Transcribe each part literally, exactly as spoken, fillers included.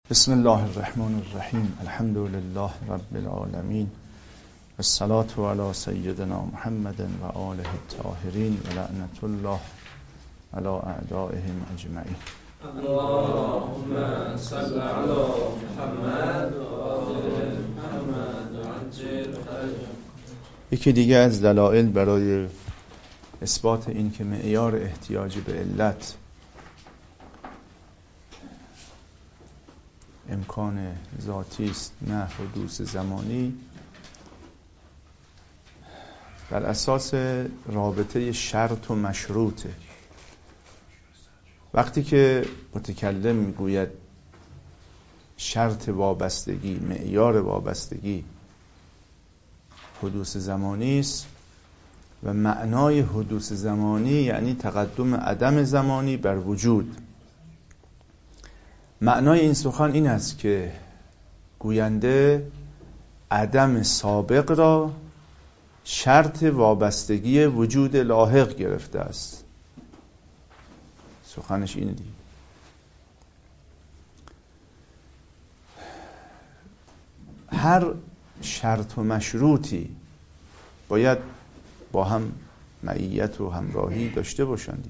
بسم الله الرحمن الرحیم. الحمد لله رب العالمین، والصلاة علی سیدنا محمد و آله الطاهرین و لعنت الله علی اعدائهم اجمعین. اللهم صل علی محمد و آل محمد و عجل فرجهم. یکی دیگه از دلایل برای اثبات این که معیار احتیاج به علت امکان ذاتی است نه حدوث زمانی، بر اساس رابطه شرط و مشروطه. وقتی که متکلم میگوید شرط وابستگی، معیار وابستگی حدوث زمانی است و معنای حدوث زمانی یعنی تقدم عدم زمانی بر وجود. معنای این سخن این است که گوینده عدم سابق را شرط وابستگی وجود لاحق گرفته است. سخنش اینه دیگه. هر شرط و مشروطی باید با هم معیت و همراهی داشته باشند.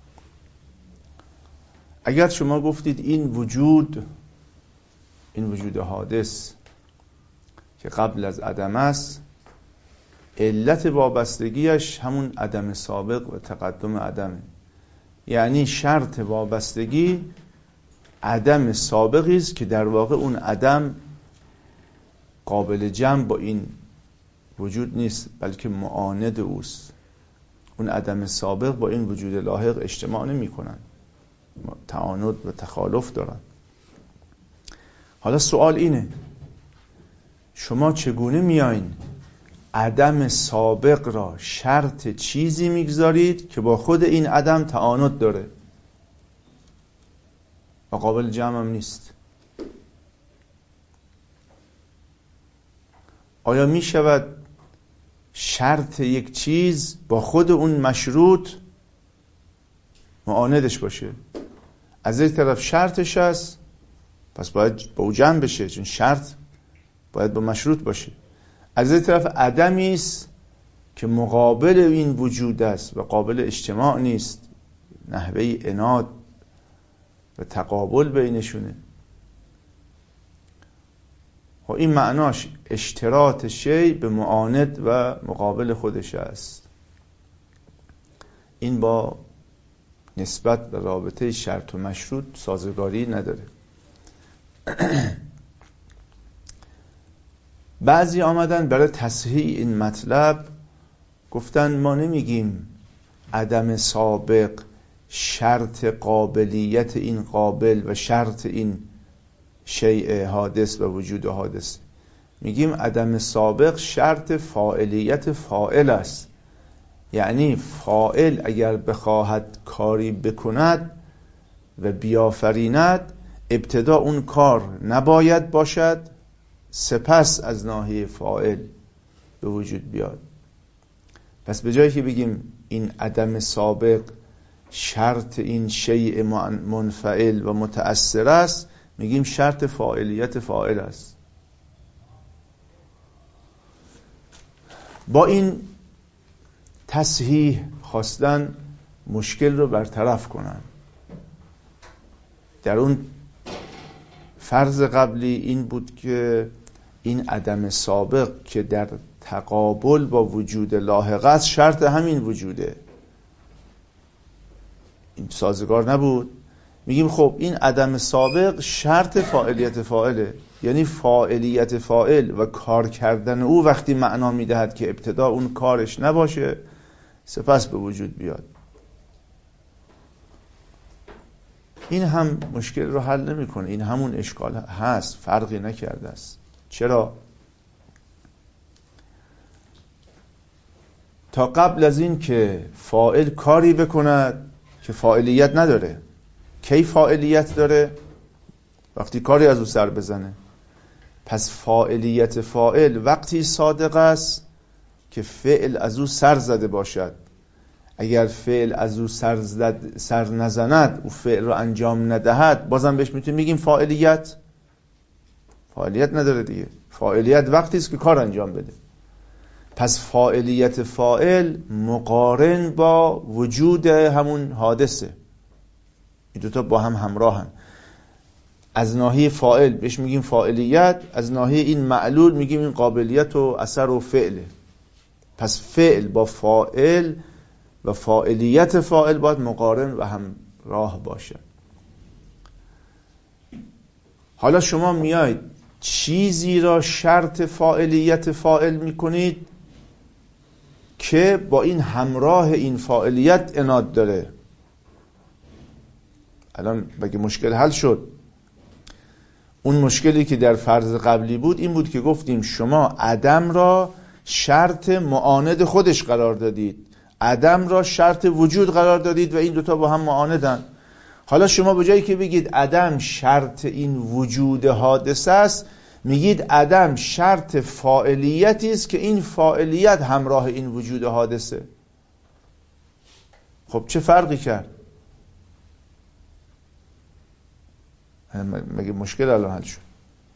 اگر شما گفتید این وجود، این وجود حادث که قبل از عدم است، علت وابستگیش همون عدم سابق و تقدم عدمه، یعنی شرط وابستگی عدم سابقی است که در واقع اون عدم قابل جمع با این وجود نیست بلکه معاند اوست. اون عدم سابق با این وجود لاحق اجتماع نمی کنن، تعاند و تخالف دارن. حالا سوال اینه، شما چگونه میایین عدم سابق را شرط چیزی میگذارید که با خود این عدم تعاند داره و قابل جمع هم نیست؟ آیا میشود شرط یک چیز با خود اون مشروط معاندش باشه؟ از یک طرف شرطش هست پس باید با او جمع بشه، چون شرط باید با مشروط باشه. از یک طرف عدمی است که مقابل این وجود است و قابل اجتماع نیست، نحوه عناد و تقابل بینشونه. و این معناش اشتراط شی به معاند و مقابل خودش است. این با نسبت و رابطه شرط و مشروط سازگاری نداره. بعضی آمدن برای تصحیح این مطلب گفتن ما نمیگیم عدم سابق شرط قابلیت این قابل و شرط این شیء حادث و وجود حادث، میگیم عدم سابق شرط فاعلیت فاعل است. یعنی فاعل اگر بخواهد کاری بکند و بیافریند، ابتدا اون کار نباید باشد سپس از ناحیه فاعل به وجود بیاد. پس به جایی که بگیم این عدم سابق شرط این شیء منفعل و متأثر است، میگیم شرط فاعلیت فاعل است. با این تصحیح خواستن مشکل رو برطرف کنن. در اون فرض قبلی این بود که این عدم سابق که در تقابل با وجود لاحق است شرط همین وجوده، این سازگار نبود. میگیم خب این عدم سابق شرط فاعلیت فاعله، یعنی فاعلیت فاعل و کار کردن او وقتی معنا میدهد که ابتدا اون کارش نباشه سپس به وجود بیاد. این هم مشکل رو حل نمیکنه، این همون اشکال هست، فرقی نکرده است. چرا؟ تا قبل از این که فاعل کاری بکند که فاعلیت نداره. کی فاعلیت داره؟ وقتی کاری از او سر بزنه. پس فاعلیت فاعل وقتی صادق است که فعل از او سر زده باشد. اگر فعل از او سر, زد سر نزند، او فعل رو انجام ندهد، بازم بهش میتونیم بگیم فاعلیت؟ فاعلیت نداره دیگه. فاعلیت وقتی است که کار انجام بده. پس فاعلیت فاعل مقارن با وجود همون حادثه. این دوتا با هم همراهن. از ناحیه فاعل بهش میگیم فاعلیت، از ناحیه این معلول میگیم این قابلیت و اثر و فعله. پس فعل با فاعل و فاعلیت فاعل باید مقارن و همراه باشه. حالا شما میاید چیزی را شرط فاعلیت فاعل میکنید که با این همراه این فاعلیت عناد داره. الان بگه مشکل حل شد. اون مشکلی که در فرض قبلی بود این بود که گفتیم شما عدم را شرط معاند خودش قرار دادید، عدم را شرط وجود قرار دادید و این دوتا با هم معاندن. حالا شما به جایی که بگید عدم شرط این وجود حادثه است، میگید عدم شرط فاعلیتی است که این فاعلیت همراه این وجود حادثه. خب چه فرقی کرد؟ مگه مشکل الان حل شد؟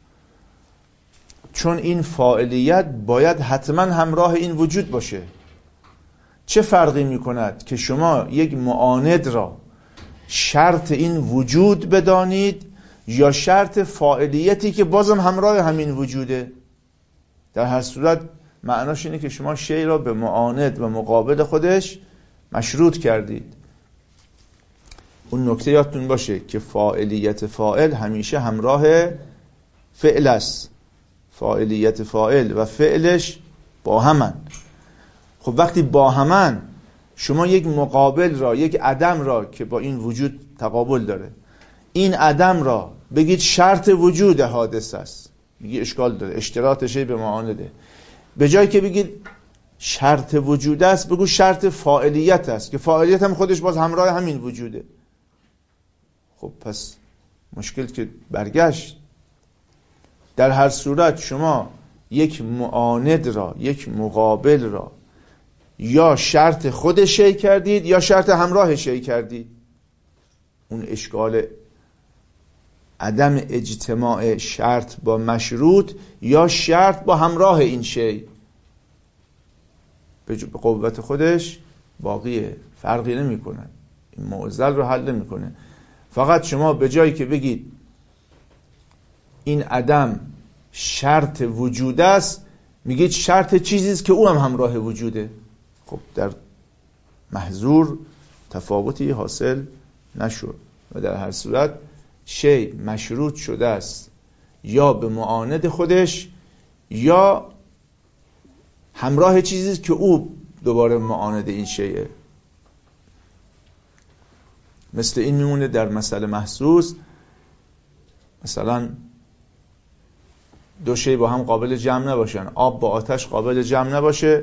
چون این فاعلیت باید حتما همراه این وجود باشه. چه فرقی میکند که شما یک معاند را شرط این وجود بدانید یا شرط فاعلیتی که بازم همراه همین وجوده؟ در هر صورت معناش اینه که شما شی را به معاند و مقابل خودش مشروط کردید. اون نکته یادتون باشه که فاعلیت فاعل همیشه همراه فعل است. فاعلیت فاعل و فعلش با همن. خب وقتی با همن، شما یک مقابل را، یک عدم را که با این وجود تقابل داره، این عدم را بگید شرط وجود حادث است، میگی اشکال داره، اشتراطشه به معانده. به جایی که بگید شرط وجود است، بگو شرط فاعلیت است که فاعلیت هم خودش باز همراه همین وجوده. خب پس مشکل که برگشت. در هر صورت شما یک معاند را، یک مقابل را یا شرط خود شی کردید یا شرط همراه شی کردید. اون اشکال عدم اجتماع شرط با مشروط یا شرط با همراه این شی به قوت خودش باقیه، فرقی نمی کنه. این معضل رو حل نمی کنه. فقط شما به جایی که بگید این عدم شرط وجود است، میگید شرط چیزی است که او هم همراه وجوده. خب در محظور تفاوتی حاصل نشد و در هر صورت شی مشروط شده است یا به معاند خودش یا همراه چیزی است که او دوباره معاند این شیه. مثل این میمونه در مسئله محسوس. مثلا دو شی با هم قابل جمع نباشن، آب با آتش قابل جمع نباشه.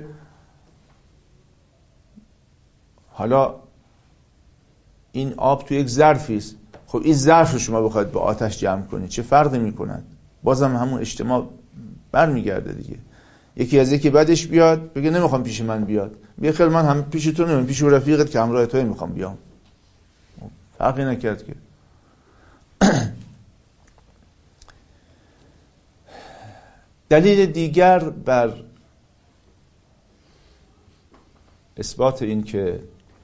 حالا این آب تو یک ظرفی است، خب این ظرف رو شما بخواید با آتش جمع کنید چه فرقی میکند؟ بازم همون اجتماع برمیگرده دیگه. یکی از یکی بعدش بیاد بگه نمیخوام پیش من بیاد، بگه خیلی من هم پیش تو نمیم، پیش رفیقت که همراه توی میخوام بیام. فرقی نکرد که. دلیل دیگر بر اثبات این که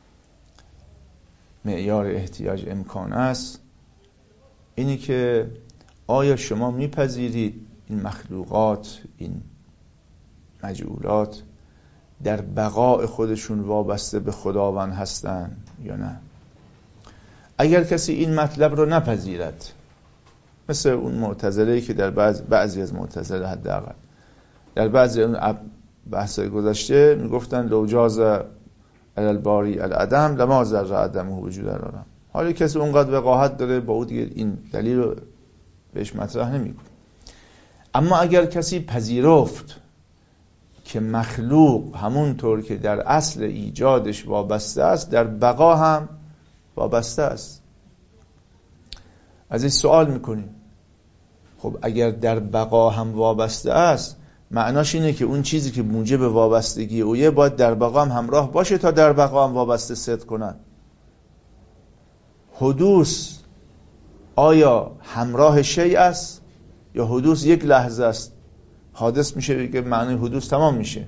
معیار احتیاج امکان است اینی که آیا شما میپذیرید این مخلوقات، این مجعولات در بقاء خودشون وابسته به خداوند هستن یا نه؟ اگر کسی این مطلب رو نپذیرد، مثل اون معتزله‌ای که در بعض بعضی از معتزله حداقل در بعضی اون بحث‌های گذشته میگفتن لو جاز الباری العدم لما ذر عدمه وجود العالم. حالا کسی اونقدر وقاحت داره با او دیگه این دلیل رو بهش مطرح نمیکنه. اما اگر کسی پذیرفت که مخلوق همونطور که در اصل ایجادش وابسته است در بقا هم وابسته است، از این سوال میکنیم خب اگر در بقا هم وابسته است معناش اینه که اون چیزی که موجب وابستگی اویه باید در بقا هم همراه باشه تا در بقا هم وابسته صدق کند. حدوث آیا همراه شیء است یا حدوث یک لحظه است، حادث میشه که معنی حدوث تمام میشه.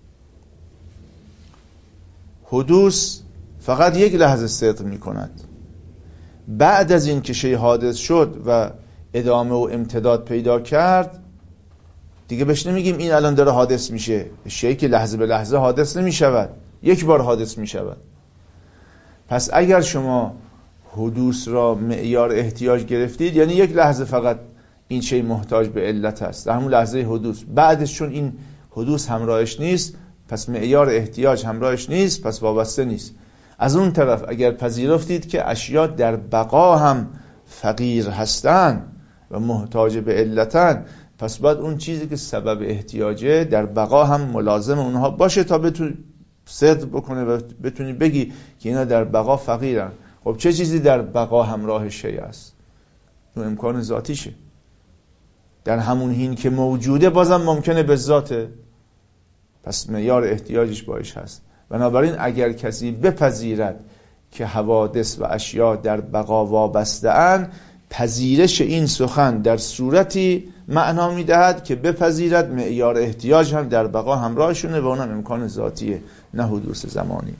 حدوث فقط یک لحظه صدق میکند. بعد از این که شی حادث شد و ادامه و امتداد پیدا کرد دیگه بهش نمیگیم این الان داره حادث میشه. شی که لحظه به لحظه حادث نمیشود، یک بار حادث میشود. پس اگر شما حدوث را معیار احتیاج گرفتید یعنی یک لحظه فقط این شی محتاج به علت است، در همون لحظه حدوث. بعدش چون این حدوث همراهش نیست پس معیار احتیاج همراهش نیست، پس وابسته نیست. از اون طرف اگر پذیرفتید که اشیا در بقا هم فقیر هستند و محتاج به علتن، پس باید اون چیزی که سبب احتیاجه در بقا هم ملازم اونها باشه تا بتونی صدق بکنه و بتونی بگی که اینا در بقا فقیرن. خب چه چیزی در بقا همراه شی است؟ اون امکان ذاتیشه. در همون حین که موجوده بازم ممکنه به ذاته، پس معیار احتیاجش باش هست. بنابراین اگر کسی بپذیرد که حوادث و اشیا در بقا وابسته اند، پذیرش این سخن در صورتی معنا میدهد که بپذیرد معیار احتیاج هم در بقا همراهشونه و اونم امکان ذاتیه، نه حدوث زمانی.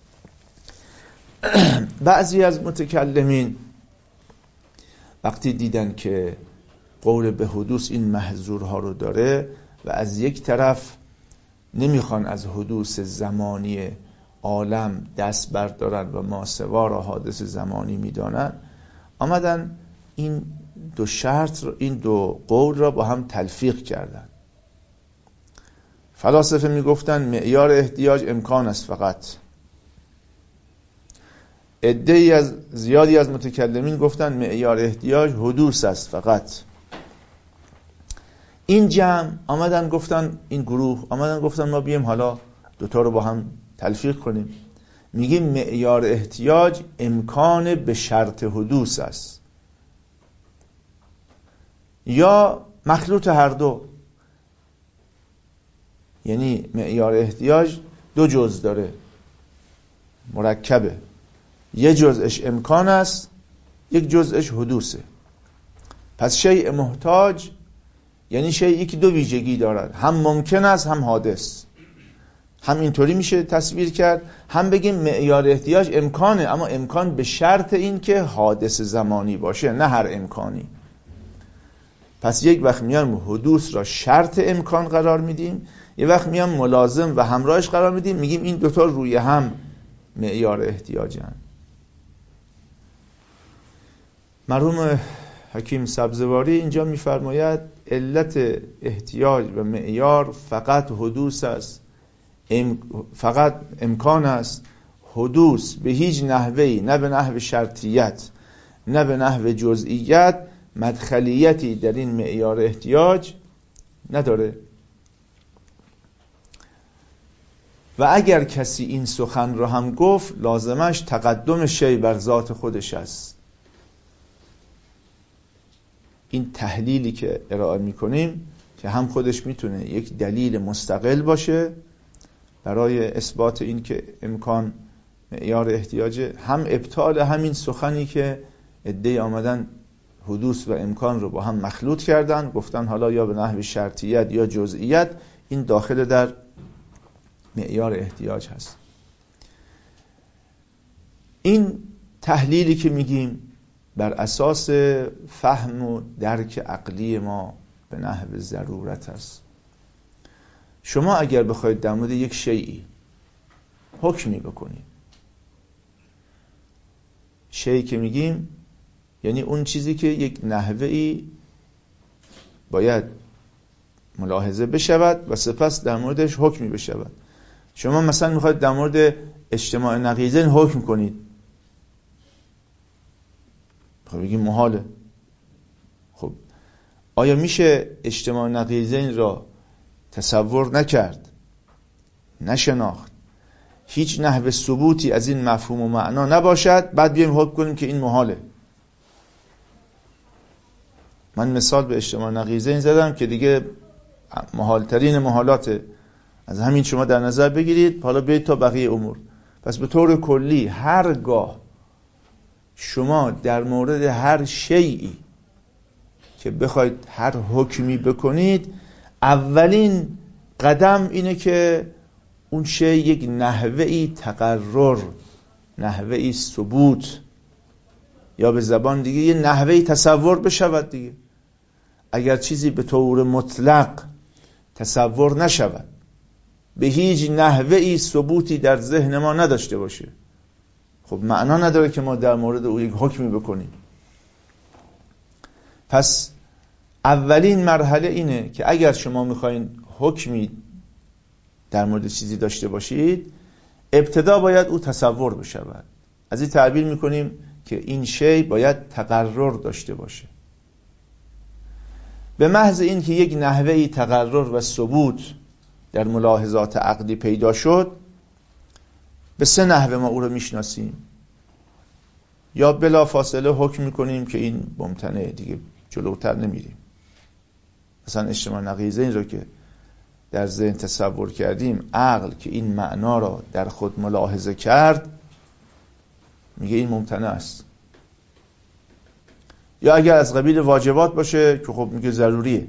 بعضی از متکلمین وقتی دیدن که قول به حدوث این محظورها رو داره و از یک طرف نمیخوان از حدوث زمانی عالم دست بردارن و ماسوا را حادث زمانی میدانن، آمدن این دو شرط رو، این دو قول را با هم تلفیق کردن. فلاسفه میگفتن معیار احتیاج امکان است فقط. عده‌ای از زیادی از متکلمین گفتن معیار احتیاج حدوث است فقط. این جمع آمدن گفتن، این گروه آمدن گفتن ما بیم حالا دوتا رو با هم تلفیق کنیم، میگیم معیار احتیاج امکان به شرط حدوث است، یا مخلوط هر دو. یعنی معیار احتیاج دو جزء داره، مرکبه، یه جزءش امکان است، یک جزءش حدوثه. پس شیء محتاج یعنی شیئی که دو ویژگی دارد، هم ممکن است هم حادث. هم اینطوری میشه تصویر کرد، هم بگیم معیار احتیاج امکانه، اما امکان به شرط این که حادث زمانی باشه، نه هر امکانی. پس یک وقت میان حدوث را شرط امکان قرار میدیم، یک وقت میان ملازم و همراهش قرار میدیم، میگیم این دوتا روی هم معیار احتیاجن. مرحوم حکیم سبزواری اینجا میفرماید علت احتیاج و معیار فقط حدوث است، ام فقط امکان است. حدوث به هیچ نحوی، نه به نحو شرطیت نه به نحو جزئیت، مدخلیتی در این معیار احتیاج نداره. و اگر کسی این سخن را هم گفت، لازمش تقدم شی بر ذات خودش است. این تحلیلی که ارائه میکنیم که هم خودش میتونه یک دلیل مستقل باشه برای اثبات این که امکان معیار احتیاجه، هم ابطال همین سخنی که عده‌ای آمدن حدوث و امکان رو با هم مخلوط کردن، گفتن حالا یا به نحو شرطیت یا جزئیت این داخل در معیار احتیاج هست. این تحلیلی که میگیم بر اساس فهم و درک عقلی ما به نحو ضرورت است. شما اگر بخواید در مورد یک شیئی حکمی بکنید، شیئی که میگیم یعنی اون چیزی که یک نحوه‌ای باید ملاحظه بشود و سپس در موردش حکمی بشود. شما مثلا میخواید در مورد اجتماع نقیضین حکم کنید، خب بگیم محاله. خب آیا میشه اجتماع نقیضین را تصور نکرد، نشناخت، هیچ نحو ثبوتی از این مفهوم و معنا نباشد، بعد بیایم حکم کنیم که این محاله؟ من مثال به اجتماع نقیضین زدم که دیگه محالترین محالاته، از همین شما در نظر بگیرید، حالا برید تا بقیه امور. پس به طور کلی هرگاه شما در مورد هر شیئی که بخواید هر حکمی بکنید، اولین قدم اینه که اون شی یک نحوه‌ای تقرر، نحوه‌ای ثبوت، یا به زبان دیگه یه نحوه‌ای تصور بشود دیگه. اگر چیزی به طور مطلق تصور نشود، به هیچ نحوه‌ای ثبوتی در ذهن ما نداشته باشه، خب معنا نداره که ما در مورد او یک حکمی بکنیم. پس اولین مرحله اینه که اگر شما میخواین حکمی در مورد چیزی داشته باشید، ابتدا باید او تصور بشود. از این تعبیر میکنیم که این شی باید تقرر داشته باشه. به محض این که یک نحوهی تقرر و ثبوت در ملاحظات عقلی پیدا شد، به سه نحوه ما او رو میشناسیم. یا بلا فاصله حکم میکنیم که این ممتنعه، دیگه جلوتر نمیریم. مثلا اجتماع نقیضه این رو که در ذهن تصور کردیم، عقل که این معنا را در خود ملاحظه کرد میگه این ممتنع است. یا اگر از قبیل واجبات باشه که خب میگه ضروریه.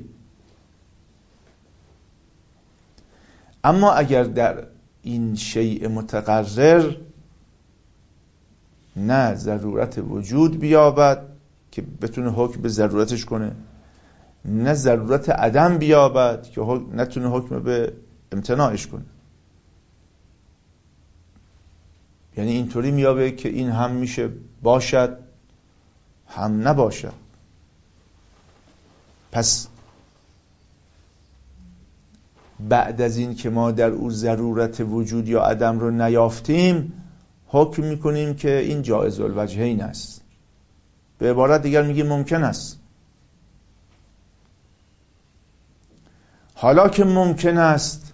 اما اگر در این شیء متقرر نه ضرورت وجود بیابد که بتونه حکم به ضرورتش کنه، نه ضرورت عدم بیابد که نتونه حکم به امتناعش کنه، یعنی اینطوری میابه که این هم میشه باشد هم نباشد. پس بعد از این که ما در او ضرورت وجود یا عدم رو نیافتیم، حکم میکنیم که این جایز الوجهین است. به عبارت دیگر میگیم ممکن است. حالا که ممکن است،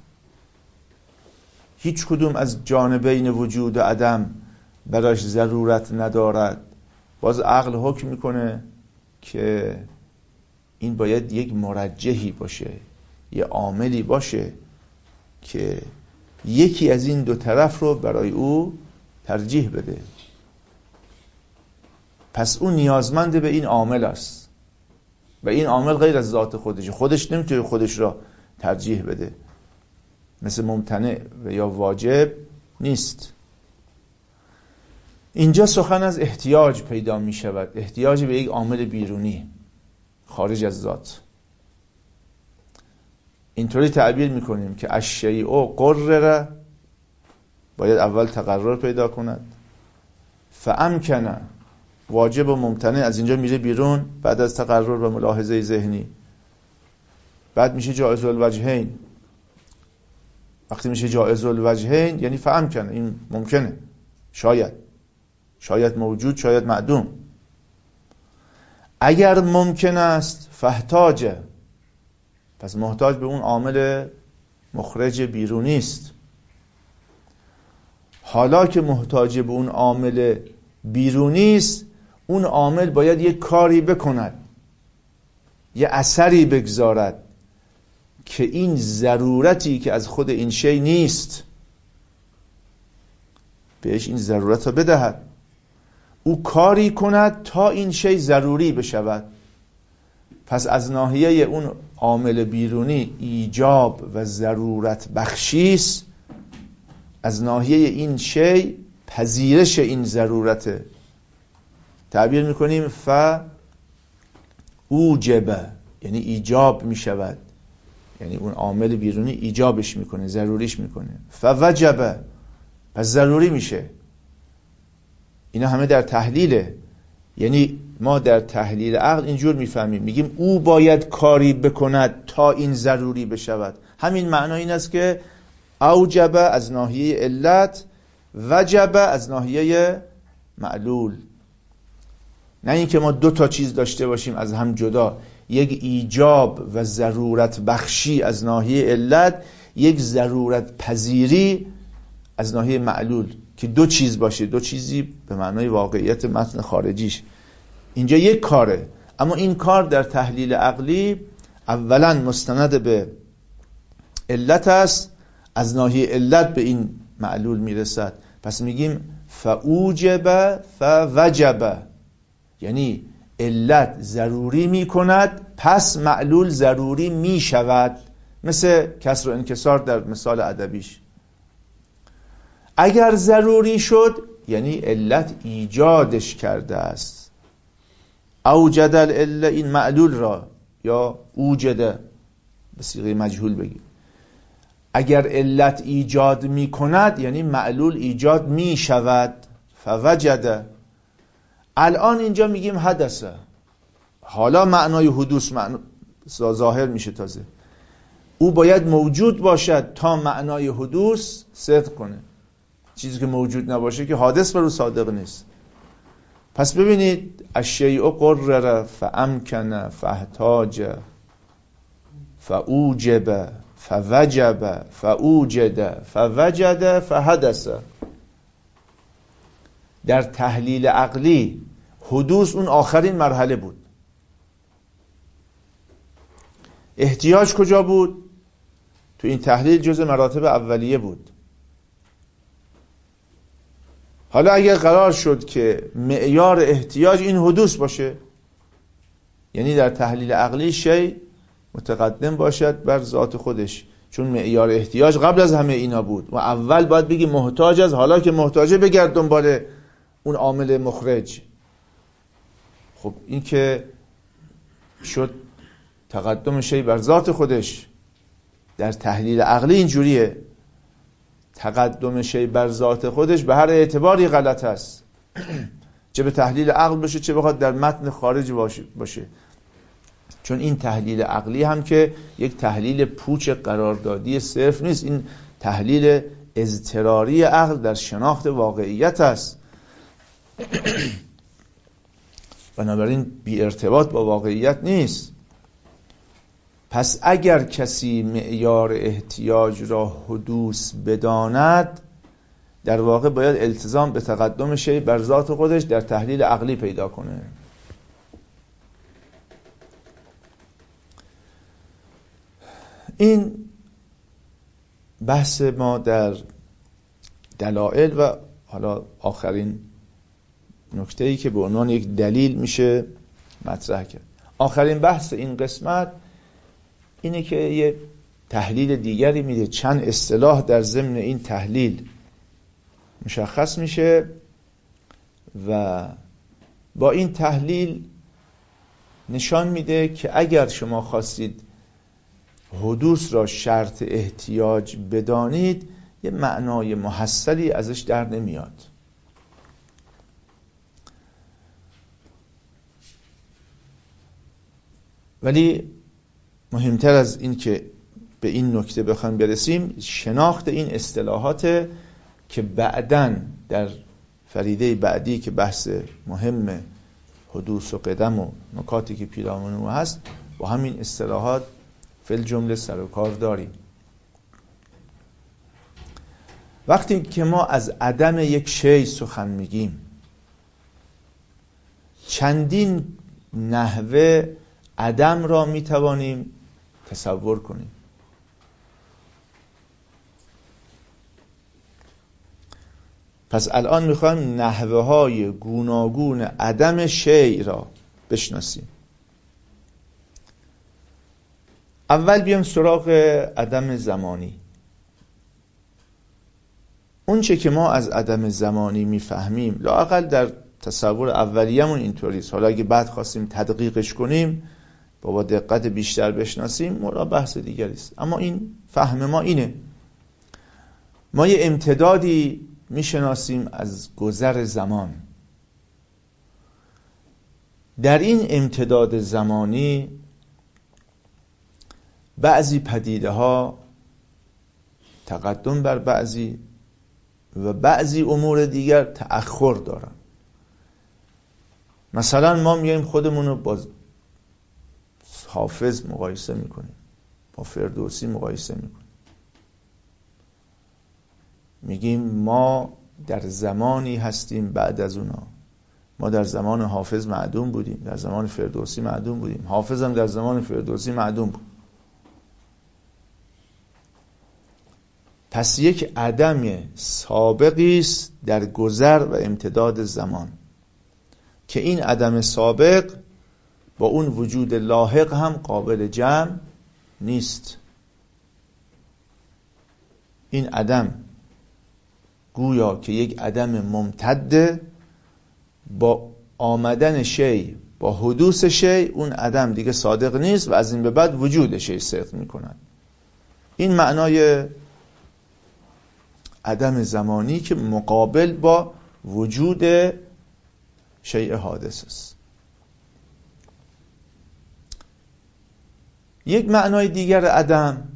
هیچ کدوم از جانبین وجود و عدم براش ضرورت ندارد، باز عقل حکم میکنه که این باید یک مرجحی باشه، یه عاملی باشه که یکی از این دو طرف رو برای او ترجیح بده. پس اون نیازمند به این عامل است و این عامل غیر از ذات خودشه. خودش نمیتونه خودش را ترجیح بده، مثل ممتنع و یا واجب نیست. اینجا سخن از احتیاج پیدا می شود، احتیاج به یک عامل بیرونی خارج از ذات. اینطوری تعبیر می کنیم که الشیء قرر، باید اول تقرر پیدا کند، فامکن، واجب و ممتنع از اینجا میره بیرون بعد از تقرر و ملاحظه ذهنی، بعد میشه جائز الوجهین. وقتی میشه جائز الوجهین یعنی فامکن، این ممکنه، شاید شاید موجود، شاید معدوم. اگر ممکن است فاحتاج، پس محتاج به اون عامل مخرج بیرونی است. حالا که محتاج به اون عامل بیرونی است، اون عامل باید یک کاری بکند، یه اثری بگذارد که این ضرورتی که از خود این شی نیست بهش این ضرورت رو بدهد. او کاری کند تا این شی ضروری بشود. پس از ناحیه اون عامل بیرونی ایجاب و ضرورت بخشیست، از ناحیه این شی پذیرش این ضرورت. تعبیر میکنیم ف اوجب، یعنی ایجاب میشود، یعنی اون عامل بیرونی ایجابش میکنه، ضروریش میکنه. فوجب، پس ضروری میشه. اینا همه در تحلیله. یعنی ما در تحلیل عقل اینجور میفهمیم، میگیم او باید کاری بکند تا این ضروری بشود. همین معنی این است که اوجب از ناحیه علت، وجب از ناحیه معلول. نه اینکه ما دو تا چیز داشته باشیم از هم جدا، یک ایجاب و ضرورت بخشی از ناحیه علت، یک ضرورت پذیری از ناحیه معلول، که دو چیز باشه، دو چیزی به معنای واقعیت متن خارجیش. اینجا یک کاره، اما این کار در تحلیل عقلی اولا مستند به علت است، از ناحیه علت به این معلول میرسد. پس میگیم فاوجب فوجب، یعنی علت ضروری میکند پس معلول ضروری می شود، مثل کسر و انکسار در مثال ادبیش. اگر ضروری شد یعنی علت ایجادش کرده است. اوجد العله، این معلول را، یا اوجده به صیغه مجهول بگیم. اگر علت ایجاد می کند یعنی معلول ایجاد می شود. فوجده، الان اینجا میگیم حدثه، حالا معنای حدوث معنی ظاهر میشه. تازه او باید موجود باشد تا معنای حدوث صدق کنه. چیزی که موجود نباشه که حادث بر او صادق نیست. پس ببینید الشیء قرر فامکن فاحتاج فاوجب فوجب فاوجد فوجد فحدث. در تحلیل عقلی حدوث اون آخرین مرحله بود. احتیاج کجا بود؟ تو این تحلیل جزء مراتب اولیه بود. حالا اگر قرار شد که معیار احتیاج این حدوث باشه، یعنی در تحلیل عقلی شی متقدم باشد بر ذات خودش، چون معیار احتیاج قبل از همه اینا بود و اول باید بگی محتاج از، حالا که محتاجه بگرد دنبال اون عامل مخرج. خب این که شد تقدم شی بر ذات خودش. در تحلیل عقلی اینجوریه، تقدم شی بر ذات خودش به هر اعتباری غلط است، چه به تحلیل عقل باشه چه بخواد در متن خارج باشه. چون این تحلیل عقلی هم که یک تحلیل پوچ قراردادی صرف نیست، این تحلیل اضطراری عقل در شناخت واقعیت است. بنابراین بی ارتباط با واقعیت نیست. پس اگر کسی معیار احتیاج را حدوث بداند، در واقع باید التزام به تقدم شی بر ذات خودش در تحلیل عقلی پیدا کنه. این بحث ما در دلائل و حالا آخرین نکته‌ای که به عنوان یک دلیل میشه مطرح کرد. آخرین بحث این قسمت اینه که یه تحلیل دیگری میده، چند اصطلاح در ضمن این تحلیل مشخص میشه و با این تحلیل نشان میده که اگر شما خواستید حدوث را شرط احتیاج بدانید، یه معنای محصلی ازش در نمیاد. ولی مهمتر از این که به این نکته بخوایم برسیم، شناخت این اصطلاحات که بعداً در فریده بعدی که بحث مهم حدوث و قدم و نکاتی که پیرامون او هست، با همین اصطلاحات فی الجمله سر و کار داریم. وقتی که ما از عدم یک شی سخن میگیم، چندین نحوه عدم را میتوانیم تصور کنیم. پس الان میخوایم نحوه های گوناگون عدم شیء را بشناسیم. اول بیام سراغ عدم زمانی. اون چه که ما از عدم زمانی میفهمیم، لااقل در تصور اولیه‌مون اینطوریست. حالا اگه بعد خواستیم تدقیقش کنیم، با دقت بیشتر بشناسیم، مرا بحث دیگری است. اما این فهم ما اینه. ما یه امتدادی میشناسیم از گذر زمان. در این امتداد زمانی بعضی پدیده ها تقدم بر بعضی و بعضی امور دیگر تأخر دارن. مثلا ما میایم خودمون رو با حافظ مقایسه میکنیم، با فردوسی مقایسه میکنیم، میگیم ما در زمانی هستیم بعد از اونا. ما در زمان حافظ معدوم بودیم، در زمان فردوسی معدوم بودیم، حافظ هم در زمان فردوسی معدوم بود. پس یک عدم سابقی است در گذر و امتداد زمان که این عدم سابق با اون وجود لاحق هم قابل جمع نیست. این عدم گویا که یک عدم ممتد، با آمدن شی، با حدوث شی، اون عدم دیگه صادق نیست و از این به بعد وجود شی صدق میکنن. این معنای عدم زمانی که مقابل با وجود شیء حادث است. یک معنای دیگر عدم،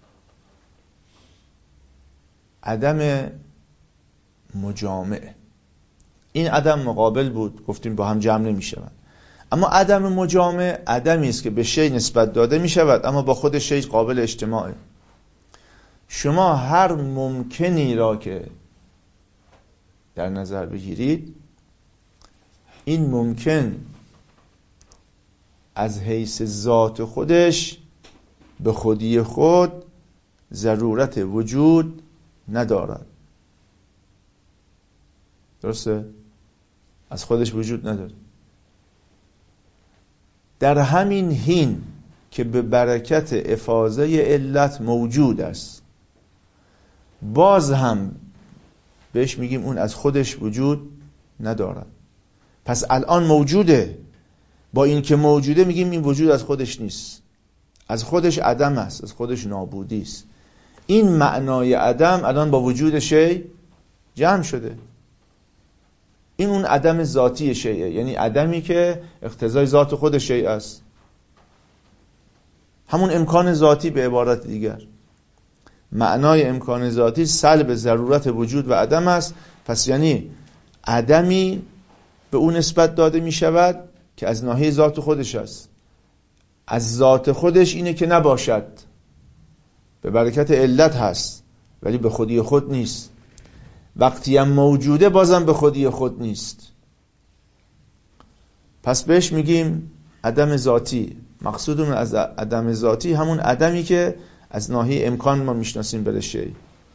عدم مجامع. این عدم مقابل بود، گفتیم با هم جمع نمی شود. اما عدم مجامع عدمی است که به شی نسبت داده می شود اما با خود شی قابل اجتماعه. شما هر ممکنی را که در نظر بگیرید، این ممکن از حیث ذات خودش به خودی خود ضرورت وجود ندارد. درسته؟ از خودش وجود نداره. در همین حین که به برکت افاضه علت موجود است، باز هم بهش میگیم اون از خودش وجود ندارد. پس الان موجوده، با این که موجوده میگیم این وجود از خودش نیست، از خودش عدم است، از خودش نابودی است. این معنای عدم الان با وجود شی جمع شده. این اون عدم ذاتی شیء، یعنی عدمی که اقتضای ذات خود شیء است، همون امکان ذاتی. به عبارت دیگر معنای امکان ذاتی سلب ضرورت وجود و عدم است. پس یعنی عدمی به اون نسبت داده می شود که از ناحیه ذات خودش است. از ذات خودش اینه که نباشد، به برکت علت هست ولی به خودی خود نیست. وقتی هم موجوده بازم به خودی خود نیست. پس بهش میگیم عدم ذاتی. مقصودمون از عدم ذاتی همون عدمی که از ناحیه امکان ما میشناسیم برشه،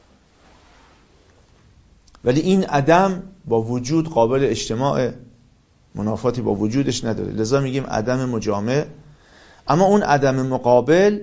ولی این عدم با وجود قابل اجتماع، منافاتی با وجودش نداره. لذا میگیم عدم مجامع. اما اون عدم مقابل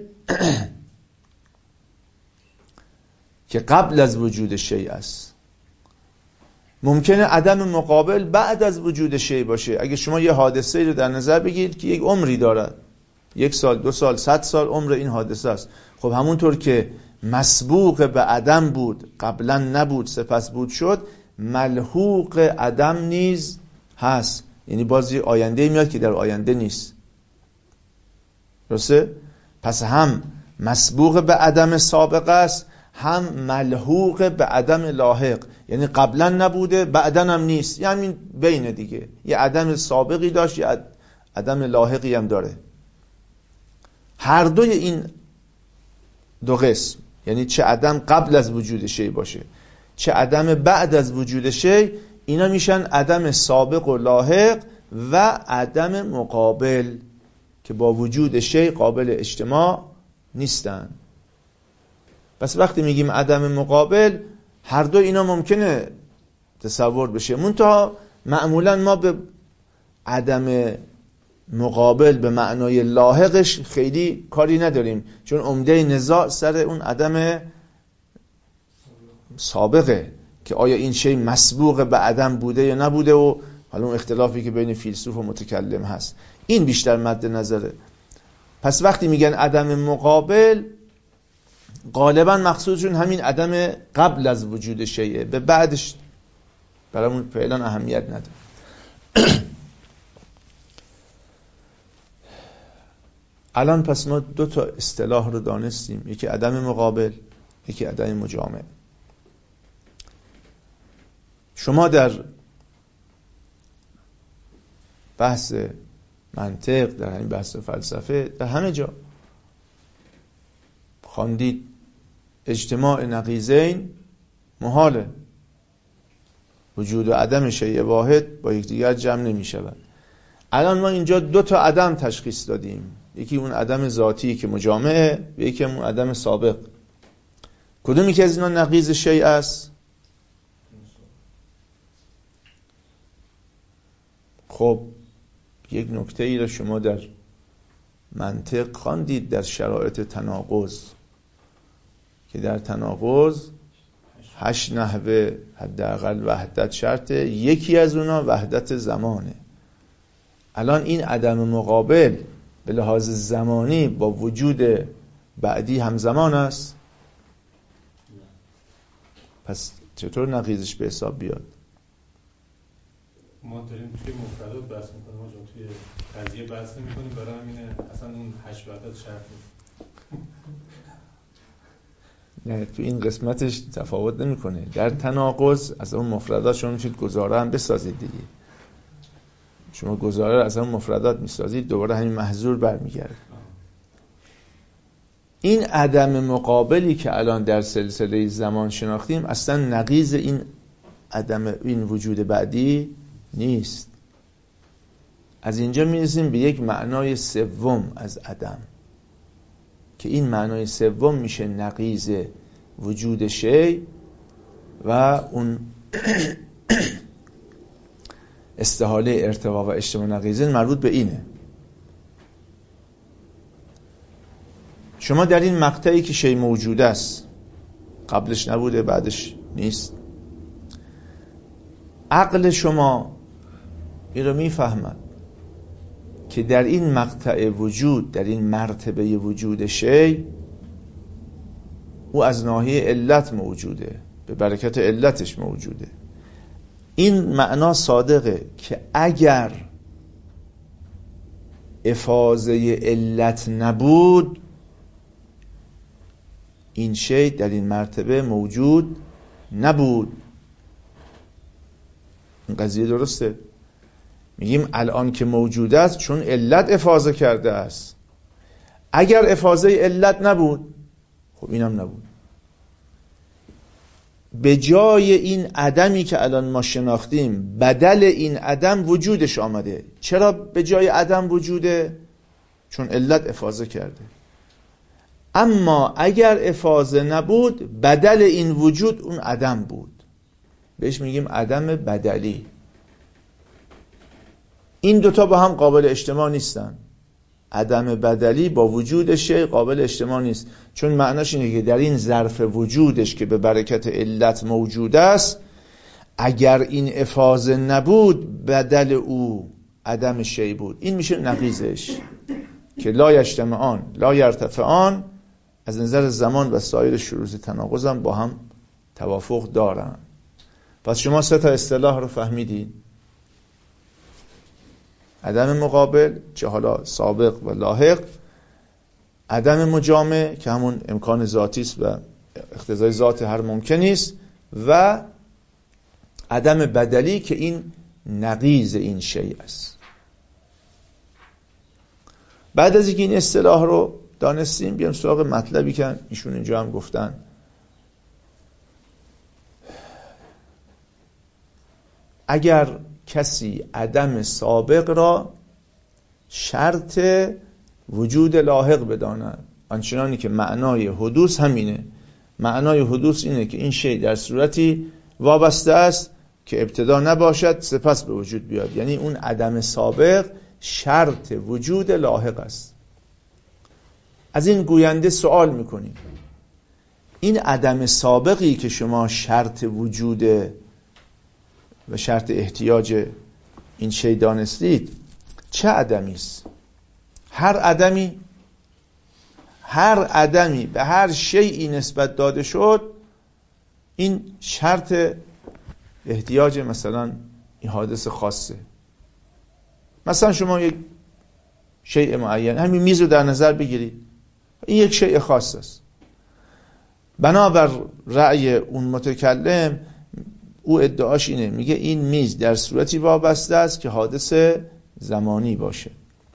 که قبل از وجود شیء است، ممکنه عدم مقابل بعد از وجود شیء باشه. اگه شما یه حادثه رو در نظر بگیرید که یک عمری دارد، یک سال، دو سال، صد سال عمر این حادثه است، خب همونطور که مسبوق به عدم بود، قبلا نبود سپس بود شد، ملحوق عدم نیز هست. یعنی باز یه آینده میاد که در آینده نیست. درسته؟ پس هم مسبوق به عدم سابق است، هم ملحوق به عدم لاحق، یعنی قبلا نبوده بعدا هم نیست، یعنی بین دیگه یه عدم سابقی داشت، یه عدم لاحقی هم داره. هر دوی این دو قسم، یعنی چه عدم قبل از وجود شی باشه چه عدم بعد از وجود شی، اینا میشن عدم سابق و لاحق و عدم مقابل که با وجود شی قابل اجتماع نیستن. پس وقتی میگیم عدم مقابل، هر دو اینا ممکنه تصور بشه، منتها معمولا ما به عدم مقابل به معنای لاحقش خیلی کاری نداریم، چون عمده نزاع سر اون عدم سابقه که آیا این شی مسبوق به عدم بوده یا نبوده، و حالا اون اختلافی که بین فیلسوف و متکلم هست این بیشتر مد نظره. پس وقتی میگن عدم مقابل، غالبا مقصودشون همین عدم قبل از وجود شیء، به بعدش برامون فعلا اهمیت نداره. الان پس ما دو تا اصطلاح رو دانستیم، یکی عدم مقابل، یکی عدم مجامع. شما در بحث منطق، در همین بحث فلسفه، در همه جا خواندید اجتماع نقیضین محاله، وجود و عدم شیء واحد با یکدیگر جمع نمی شود. الان ما اینجا دو تا عدم تشخیص دادیم، یکی اون عدم ذاتی که مجامعه و یکی اون عدم سابق. کدومی که از اینا نقیض شیء است؟ خب یک نکته ای را شما در منطق خواندید در شرایط تناقض، که در تناقض هشت نحوه حداقل وحدت شرطه، یکی از اونا وحدت زمانه. الان این عدم مقابل به لحاظ زمانی با وجود بعدی همزمان است، پس چطور نقیضش به حساب بیاد؟ ما داریم توی مفردات بحث میکنیم، ما توی قضیه بحث نمیکنیم، برای همینه اصلا اون هشت وحدت شرط نیست. نه تو این قسمتش تفاوت نمیکنه. در تناقض از اون مفردات شما میشید گزاره هم بسازید دیگه. شما گزاره از اون مفردات میسازید، دوباره همین محذور برمیگرده. این عدم مقابلی که الان در سلسله زمان شناختیم اصلا نقیض این عدم این وجود بعدی نیست. از اینجا میرسیم به یک معنای سوم از عدم، که این معنای سوم میشه نقیض وجود شی و اون استحاله ارتقا و اجتماع نقیضین مربوط به اینه. شما در این مقطعی که شی موجود است، قبلش نبوده بعدش نیست، عقل شما این رو میفهمد که در این مقطع وجود، در این مرتبه وجود شی، او از ناحیه علت موجوده، به برکت علتش موجوده. این معنا صادقه که اگر افاضه علت نبود، این شی در این مرتبه موجود نبود. این قضیه درسته؟ میگیم الان که موجود است چون علت افاضه کرده است. اگر افاضه علت نبود، خب اینم نبود. به جای این عدمی که الان ما شناختیم، بدل این عدم وجودش آمده. چرا به جای عدم وجوده؟ چون علت افاضه کرده. اما اگر افاضه نبود، بدل این وجود اون عدم بود، بهش میگیم عدم بدلی. این دوتا با هم قابل اجتماع نیستن. عدم بدلی با وجود شی قابل اجتماع نیست، چون معناش اینه که در این ظرف وجودش که به برکت علت موجود است، اگر این افاضه نبود، بدل او عدم شی بود. این میشه نقیضش، که لا یجتمعان لا یرتفعان، از نظر زمان و سایر شروط تناقض هم با هم توافق دارن. پس شما سه تا اصطلاح رو فهمیدید: عدم مقابل که حالا سابق و لاحق، عدم مجامع که همون امکان ذاتی است و اقتضای ذات هر ممکنی است، و عدم بدلی که این نقیض این شیء است. بعد از اینکه این اصطلاح رو دانستیم، بیام سراغ مطلبی که ایشون اینجا هم گفتن. اگر کسی عدم سابق را شرط وجود لاحق بداند، آنچنانی که معنای حدوث همینه. معنای حدوث اینه که این شی در صورتی وابسته است که ابتدا نباشد سپس به وجود بیاد، یعنی اون عدم سابق شرط وجود لاحق است. از این گوینده سوال میکنیم: این عدم سابقی که شما شرط وجود و شرط احتیاج این شی دانستید، چه عدمی است؟ هر عدمی هر عدمی به هر شیئی نسبت داده شد، این شرط احتیاج مثلا این حادث خاصه. مثلا شما یک شیء معین، همین میز رو در نظر بگیرید، این یک شیء خاص است. بنابر رأی اون متکلم، او ادعاش اینه، میگه این میز در صورتی وابسته است که حادث زمانی باشه.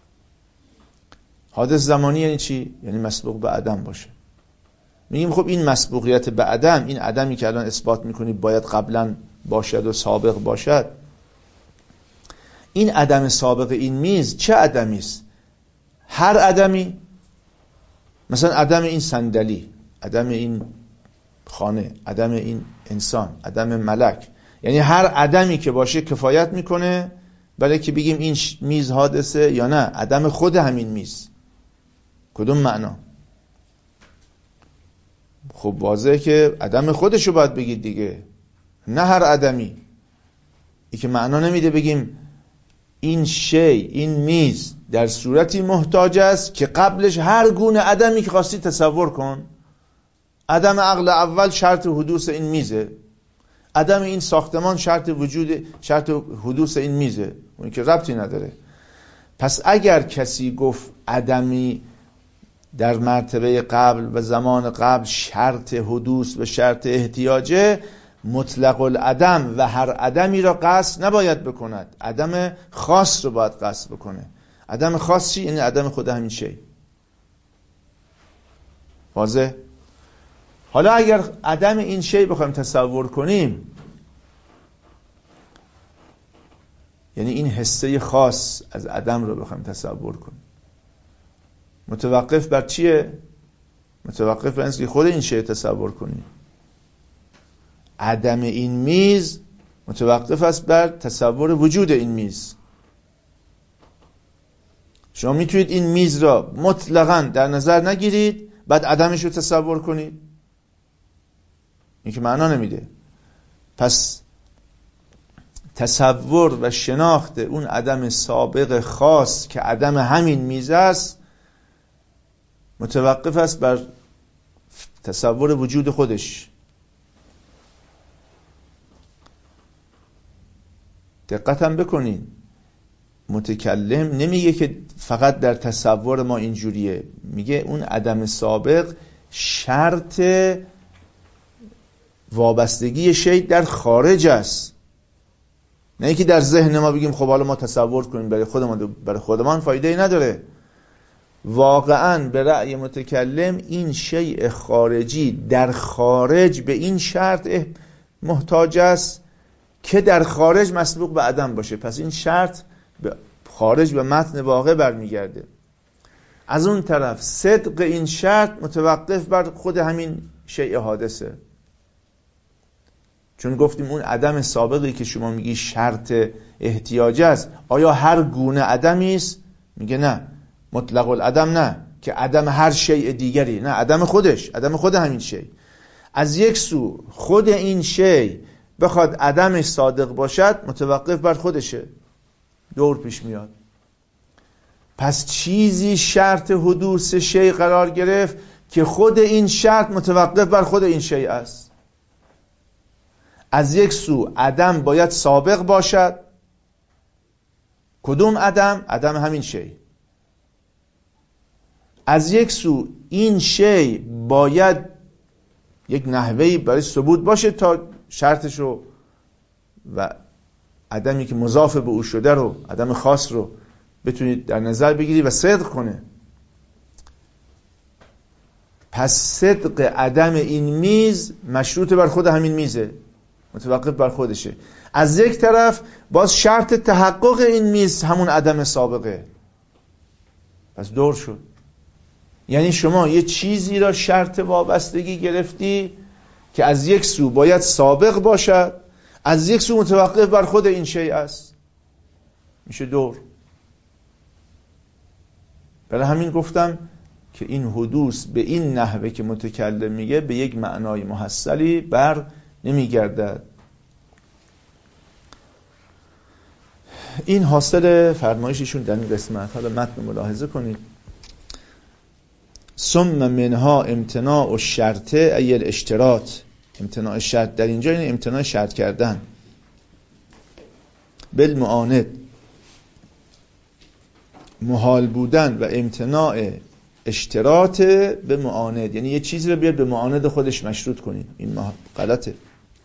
حادث زمانی یعنی چی؟ یعنی مسبوق به عدم باشه. میگیم خب این مسبوقیت به عدم، این عدمی که الان اثبات میکنی باید قبلا باشد و سابق باشد، این عدم سابق این میز چه عدمی است؟ هر عدمی، مثلا عدم این صندلی، عدم این خانه، عدم این انسان، عدم ملک، یعنی هر عدمی که باشه کفایت میکنه برای که بگیم این میز حادثه یا نه عدم خود همین میز؟ کدوم معنا؟ خب واضحه که عدم خودشو باید بگید دیگه، نه هر عدمی. این که معنا نمیده بگیم این شی، این میز در صورتی محتاج است که قبلش هر گونه عدمی که خواستی تصور کن. عدم عقل اول شرط حدوث این میزه، عدم این ساختمان شرط وجود شرط حدوث این میزه، اون که ربطی نداره. پس اگر کسی گفت عدمی در مرتبه قبل و زمان قبل شرط حدوث و شرط احتیاجه، مطلق العدم و هر عدمی را قصد نباید بکند، عدم خاص رو باید قصد بکنه. عدم خاص چی؟ یعنی عدم خود همین شی. واضح؟ حالا اگر عدم این شی بخوایم تصور کنیم، یعنی این حصه خاص از عدم رو بخوایم تصور کنیم، متوقف بر چیه؟ متوقف بر اینکه خود این شی تصور کنیم. عدم این میز متوقف است بر تصور وجود این میز. شما میتونید این میز را مطلقاً در نظر نگیرید بعد عدمش رو تصور کنید، این که معنا نمیده. پس تصور و شناخت اون عدم سابق خاص که عدم همین میز است متوقف است بر تصور وجود خودش. دقت هم بکنین، متکلم نمیگه که فقط در تصور ما اینجوریه، میگه اون عدم سابق شرط وابستگی شی در خارج است، نه اینکه در ذهن ما بگیم خب حالا ما تصور کنیم برای خودمان، برای خودمان فایده‌ای نداره. واقعاً به رأی متکلم این شیء خارجی در خارج به این شرط محتاج است که در خارج مسبوق به عدم باشه. پس این شرط به خارج به متن واقع برمیگرده. از اون طرف صدق این شرط متوقف بر خود همین شیء حادثه، چون گفتیم اون عدم سابقی که شما میگی شرط احتیاج است، آیا هر گونه عدمی است؟ میگه نه، مطلق العدم نه، که عدم هر شیء دیگری، نه، عدم خودش، عدم خود همین شیء. از یک سو خود این شیء بخواد عدمش صادق باشد متوقف بر خودشه، دور پیش میاد. پس چیزی شرط حدوث شیء قرار گرفت که خود این شرط متوقف بر خود این شیء است. از یک سو عدم باید سابق باشد. کدوم عدم؟ عدم همین شیء. از یک سو این شیء باید یک نحوهی برای ثبوت باشه تا شرطش رو و عدمی که مضاف به او شده رو، عدم خاص رو بتونید در نظر بگیری و صدق کنه. پس صدق عدم این میز مشروط بر خود همین میزه، متوقف بر خودشه. از یک طرف باز شرط تحقق این میز همون عدم سابقه، پس دور شد. یعنی شما یه چیزی را شرط وابستگی گرفتی که از یک سو باید سابق باشد، از یک سو متوقف بر خود این شیء است، میشه دور. برای همین گفتم که این حدوث به این نحوه که متکلم میگه به یک معنای محصلی بر نمیگردد. این حاصل فرمایششون در این قسمت. حالا متن ملاحظه کنید. ثم منها امتناع و شرط ای الاشتراط. امتناع شرط در اینجا این امتناع شرط کردن بالمعاند، محال بودن، و امتناع اشتراط به معاند، یعنی یه چیزی رو بیاد به معاند خودش مشروط کنید، این غلطه.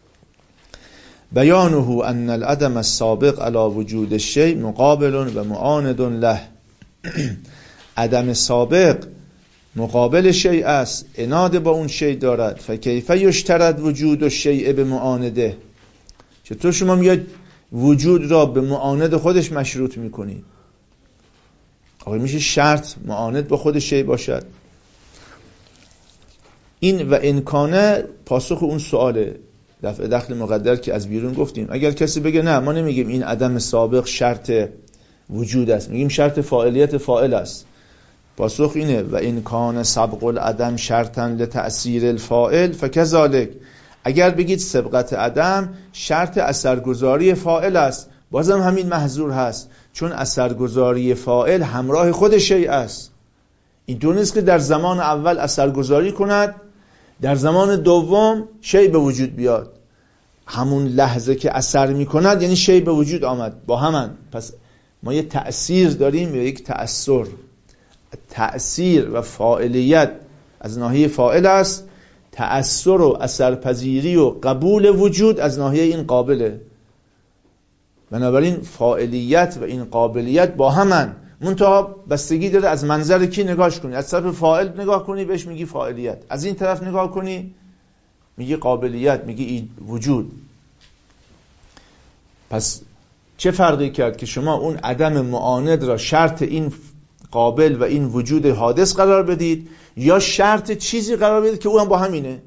بیانه ان العدم السابق علی وجود الشیء مقابل و معاند له. عدم سابق مقابل شیء است، عناد با اون شیء دارد. فکیف یشترط وجود الشیء به معانده. چطور شما میاد وجود را به معاند خودش مشروط میکنید؟ آقا میشه شرط معاند با خود شیء باشد. این و امکانه پاسخ اون سواله. دفع دخل مقدر که از بیرون گفتیم. اگر کسی بگه نه ما نمیگیم این عدم سابق شرط وجود است، میگیم شرط فاعلیت فاعل است، پاسخ اینه و این کان سبق العدم شرطا لتأثیر الفاعل فکذالک. اگر بگید سبقت عدم شرط اثرگذاری فاعل است، بازم همین محظور هست، چون اثرگذاری فاعل همراه خود شیء است. اینطور نیست که در زمان اول اثرگذاری کند در زمان دوم شیء به وجود بیاد. همون لحظه که اثر میکند یعنی شیء به وجود آمد، با همن. پس ما یه تأثیر داریم یا یک تأثر. تأثیر و فاعلیت از ناحیه فاعل است، تأثر و اثرپذیری و قبول وجود از ناحیه این قابله. بنابراین فاعلیت و این قابلیت با همن، منتها بستگی داره از منظر کی نگاهش کنی. از طرف فاعل نگاه کنی بهش میگی فاعلیت، از این طرف نگاه کنی میگی قابلیت، میگی وجود. پس چه فرقی کرد که شما اون عدم معاند را شرط این قابل و این وجود حادث قرار بدید یا شرط چیزی قرار بدید که او هم با همینه؟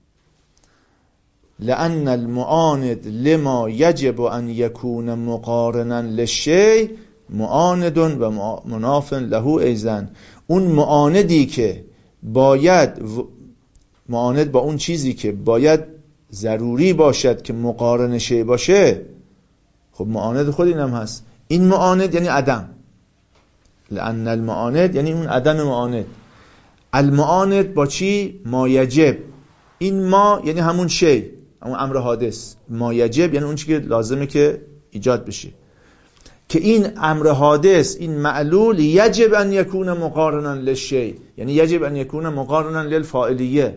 لأن المعاند لما يجب أن يكون مقارنا للشيء معاند و مناف له ایزن. اون معاندی که باید معاند با اون چیزی که باید ضروری باشد که مقارن شیء باشه، خب معاند خود اینم هست. این معاند یعنی عدم، لأن المعاند یعنی اون عدم معاند. المعاند با چی؟ ما یجب. این ما یعنی همون شیء، همون امر حادث. ما یجب یعنی اون چیزی که لازمه که ایجاد بشه، که این امر حادث، این معلول، یجب ان یکون مقارنا للشیء، یعنی یجب ان یکون مقارنا للفاعلیه.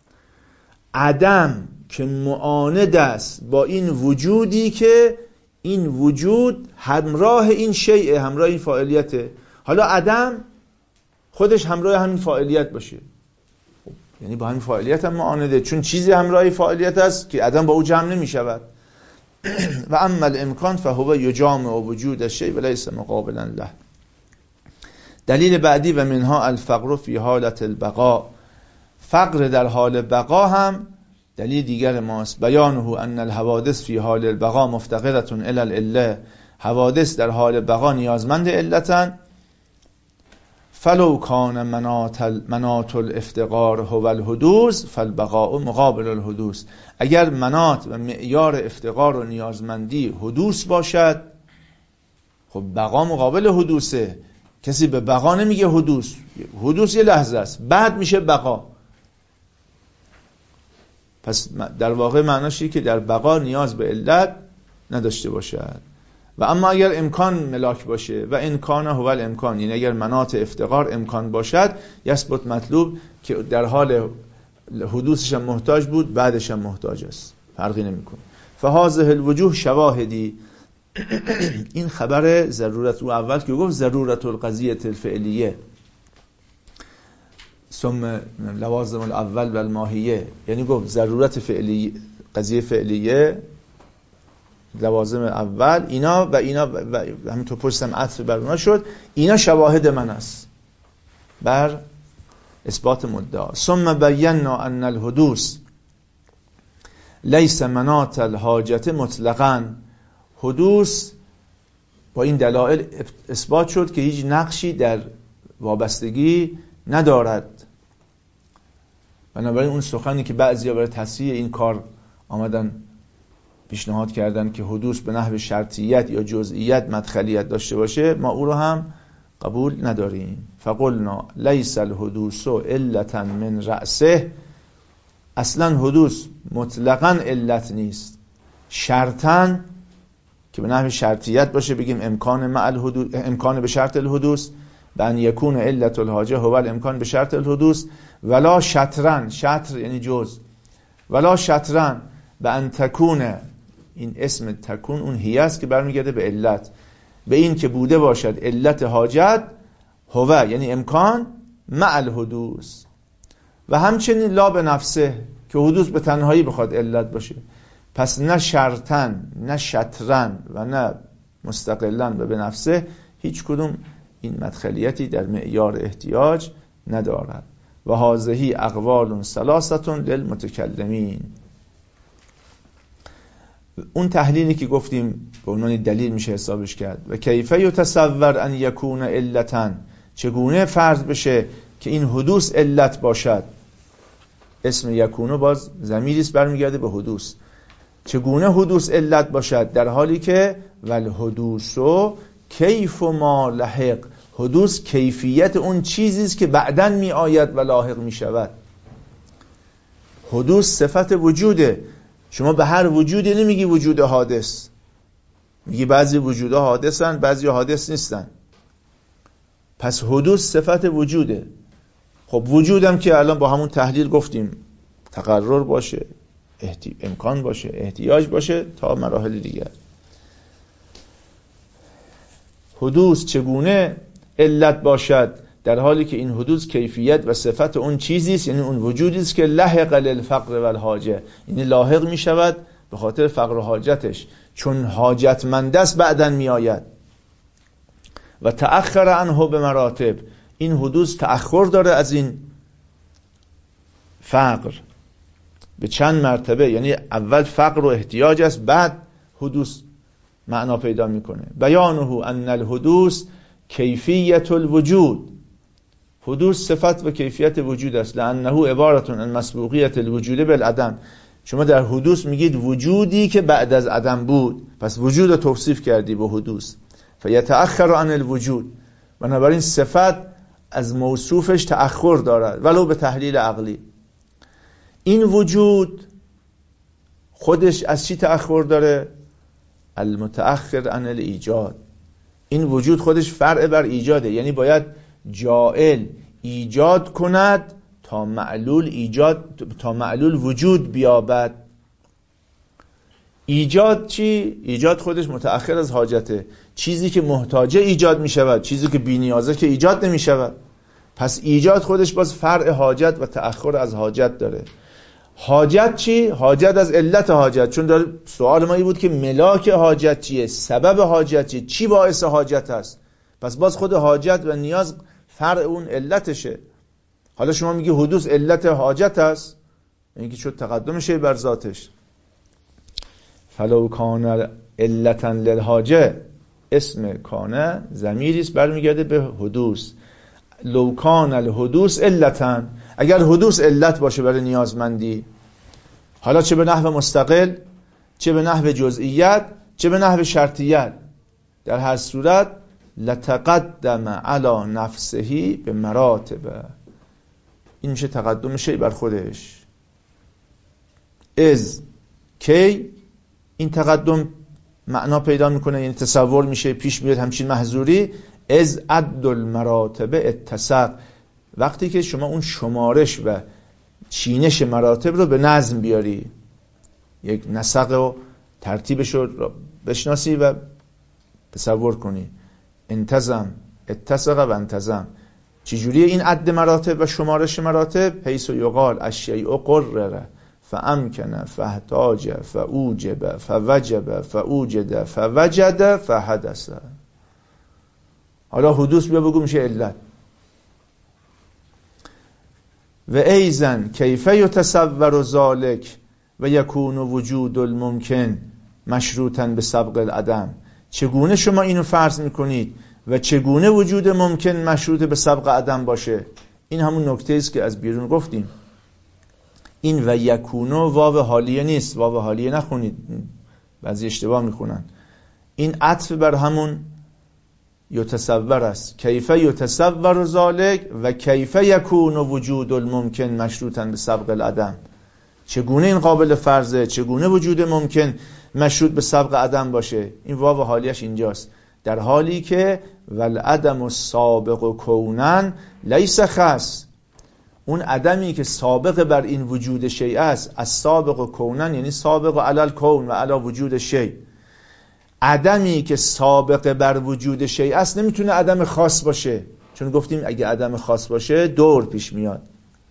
عدم که معاند است با این وجودی که این وجود همراه این شیء، همراه این فاعلیته. حالا عدم خودش همراه همین فاعلیت باشه، یعنی با همین فاعلیت هم معانده، چون چیزی همراه فاعلیت است که عدم با او جمع نمی شود. و اما الامکان فهو یجامع وجود الشیء وليس مقابلا له. دلیل بعدی و منها الفقر فی حالت البقاء. فقر در حال بقا هم دلیل دیگر ماست. بیانه ان الحوادث فی حال البقاء مفتقرة الی العله. حوادث در حال بقا نیازمند علتن. فلو کان مناط مناط الافتقار هو الحدوث فالبقاء مقابل الحدوث. اگر مناط و معیار افتقار و نیازمندی حدوث باشد، خب بقا مقابل حدوثه. کسی به بقا نمیگه حدوث، حدوث یه لحظه است بعد میشه بقا. پس در واقع معناش اینه که در بقا نیاز به علت نداشته باشد. و اما اگر امکان ملاک باشه و امکان هو الامکان، یعنی اگر مناط افتقار امکان باشد، یثبت مطلوب که در حال حدوثش هم محتاج بود بعدش هم محتاج است، فرقی نمیکنه. فهذه الوجوه شواهدی. این خبر ضرورت او اول که گفت ضرورت القضیه الفعلیه ثم لوازم الاول و الماهیه، یعنی گفت ضرورت فعلی قضیه فعلیه، لوازم اول اینا و اینا و همینطور پشتم عطف بر اونا شد. اینا شواهد من است بر اثبات مدعا. ثم بینا ان الحدوث لیس مناط الحاجت مطلقاً. حدوث با این دلائل اثبات شد که هیچ نقشی در وابستگی ندارد. بنابراین اون سخنی که بعضیا برای تصحیح این کار آمدن پیشنهاد کردن که حدوث به نحو شرطیت یا جزئیت مدخلیت داشته باشه، ما او رو هم قبول نداریم. فقلنا لیس الحدوث علتا من رأسه. اصلا حدوث مطلقاً علت نیست، شرطاً که به نحو شرطیت باشه بگیم امکان مع الحدوث، امکان به شرط الحدوث، بان یکون علت الحاجه هو الامکان به شرط الحدوث، ولا شطرن، شطر یعنی جز، ولا شطرن به ان تکونه، این اسم تکون اون هی است که برمیگرده به علت، به این که بوده باشد علت حاجت، هو یعنی امکان، مع الحدوث، و همچنین لا به نفسه که حدوث به تنهایی بخواد علت باشه. پس نه شرطن نه شطرن و نه مستقلن و به نفسه هیچ کدوم این مدخلیتی در معیار احتیاج ندارد. و هذه اقوال ثلاثه للمتکلمین. اون تحلیلی که گفتیم به عنوان دلیل میشه حسابش کرد. و کیف یتصور ان یکون علتا، چگونه فرض بشه که این حدوث علت باشد. اسم یکونو باز ضمیری است برمیگرده به حدوث. چگونه حدوث علت باشد در حالی که والحدوث کیف ما لحق، حدوث کیفیت اون چیزی است که بعداً می آید و لاحق می شود. حدوث صفت وجوده. شما به هر وجودی نمیگی وجود حادث، میگی بعضی وجودها حادثن بعضی حادث نیستن. پس حدوث صفت وجوده. خب وجودم که الان با همون تحلیل گفتیم تقرر باشه، احتی... امکان باشه، احتیاج باشه تا مراحل دیگر. حدوث چگونه علت باشد در حالی که این حدوث کیفیت و صفت اون چیزی است، یعنی اون وجودی است که لحق للفقر و الحاجه، یعنی لاحق می شود به خاطر فقر و حاجتش، چون حاجتمند است بعداً می آید. و تأخر عنه به مراتب، این حدوث تأخر داره از این فقر به چند مرتبه، یعنی اول فقر و احتیاج است بعد حدوث معنا پیدا میکنه. بیانه ان الحدوث کیفیت الوجود، حدوث صفت و کیفیت وجود است. لانه عبارت عن مسبوقیت الوجود بالعدم، شما در حدوث میگید وجودی که بعد از عدم بود، پس وجود رو توصیف کردی به حدوث. فیتأخر عن الوجود، بنابراین صفت از موصوفش تأخر دارد ولو به تحلیل عقلی. این وجود خودش از چی تأخر داره؟ المتأخر عن الایجاد. این وجود خودش فرع بر ایجاده، یعنی باید جائل ایجاد کند تا معلول ایجاد تا معلول وجود بیابد. ایجاد چی؟ ایجاد خودش متأخر از حاجته. چیزی که محتاجه ایجاد می شود، چیزی که بی نیازه که ایجاد نمی شود. پس ایجاد خودش باز فرع حاجت و تأخر از حاجت داره. حاجت چی؟ حاجت از علت حاجت، چون داره سوال ما این بود که ملاک حاجت چیه، سبب حاجت چیه، چی باعث حاجت است. پس باز خود حاجت و نیاز فرع اون علتشه. حالا شما میگی حدوث علت حاجت است، این که شد تقدم شی بر ذاتش. فلو کان علتا للحاجه، اسم کانه ضمیری است برمیگرده به حدوث. لو کان الحدوث علتا، اگر حدوث علت باشه برای نیازمندی، حالا چه به نحو مستقل، چه به نحو جزئیت، چه به نحو شرطیت، در هر صورت لتقدم علی نفسه به مراتب، این میشه تقدم شی بر خودش. از کی این تقدم معنا پیدا میکنه، یعنی تصور میشه، پیش میاد همچین محظوری. از عد المراتب اتسق، وقتی که شما اون شمارش و چینش مراتب رو به نظم بیاری، یک نسق و ترتیبش رو بشناسی و تصور کنی. انتظم اتسق و انتظم، چجوریه این عد مراتب و شمارش مراتب؟ حیث و یقال الشیء قرره فامکنه فاحتاج فاوجب فوجب فاوجد فوجد فحدث. حالا حدوث بیا بگو میشه علت. و ایزن کیف یتصور ذالک و یکون وجود الممکن مشروطا به سبق العدم، چگونه شما اینو فرض میکنید و چگونه وجود ممکن مشروط به سبق عدم باشه؟ این همون نکته است که از بیرون گفتیم. این و یکونو واو حالیه نیست، واو حالیه نخونید، بعضی اشتباه میخونن. این عطف بر همون یتصور است. کیف یتصور ذالک و کیف یکون وجود الممکن مشروطا به سبق العدم، چگونه این قابل فرضه، چگونه وجود ممکن مشروط به سبق عدم باشه. این واو حالیش اینجاست، در حالی که والعدم السابق کونن لیس خاص، اون عدمی که سابق بر این وجود شیء است، از سابق کونن یعنی سابق علی الکون و علی وجود شیء، عدمی که سابق بر وجود شیء است نمیتونه عدم خاص باشه، چون گفتیم اگه عدم خاص باشه دور پیش میاد.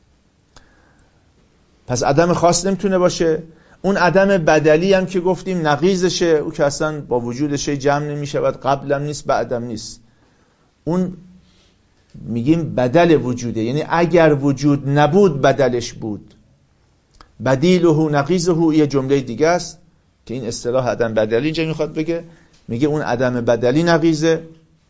پس عدم خاص نمیتونه باشه. اون عدم بدلی هم که گفتیم نقیضشه، او که اصلا با وجود شیء جمع نمیشود، قبلم نیست بعدم نیست، اون میگیم بدل وجوده، یعنی اگر وجود نبود بدلش بود. بدیله نقیضه یه جمله دیگه است، که این اصطلاح عدم بدلی اینجا میخواد بگه، میگه اون عدم بدلی نقیضه.